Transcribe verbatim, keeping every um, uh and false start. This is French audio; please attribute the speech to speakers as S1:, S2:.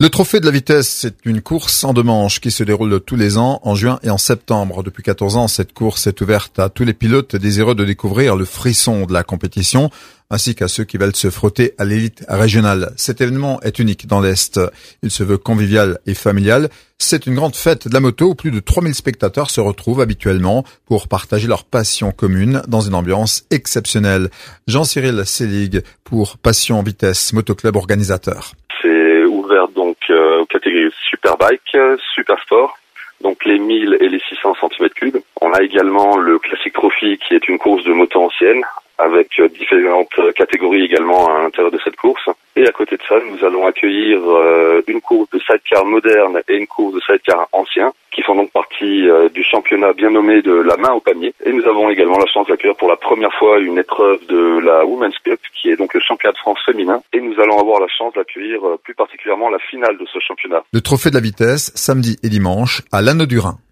S1: Le Trophée de la vitesse, c'est une course en deux manches qui se déroule tous les ans en juin et en septembre. Depuis quatorze ans, cette course est ouverte à tous les pilotes désireux de découvrir le frisson de la compétition, ainsi qu'à ceux qui veulent se frotter à l'élite régionale. Cet événement est unique dans l'Est. Il se veut convivial et familial. C'est une grande fête de la moto où plus de trois mille spectateurs se retrouvent habituellement pour partager leur passion commune dans une ambiance exceptionnelle. Jean-Cyril Selig pour Passion Vitesse Motoclub organisateur.
S2: C'est ouvert donc euh, aux catégories Superbike, Super Sport, donc les mille et les six cents centimètres cubes. On a également le Classic Trophy qui est une course de moto ancienne avec euh, différentes catégories également à l'intérieur de cette course. Et à côté de ça, nous allons accueillir euh, une course de sidecar moderne et une course de sidecar ancien qui font donc partie euh, du championnat bien nommé de la main au panier. Et nous avons également la chance d'accueillir pour la première fois une épreuve de la Women's Cup qui est donc le championnat de France féminin. Et nous allons avoir la chance d'accueillir euh, plus particulièrement la finale de ce championnat.
S1: Le Trophée de la vitesse, samedi et dimanche, à Lanneau du Rhin.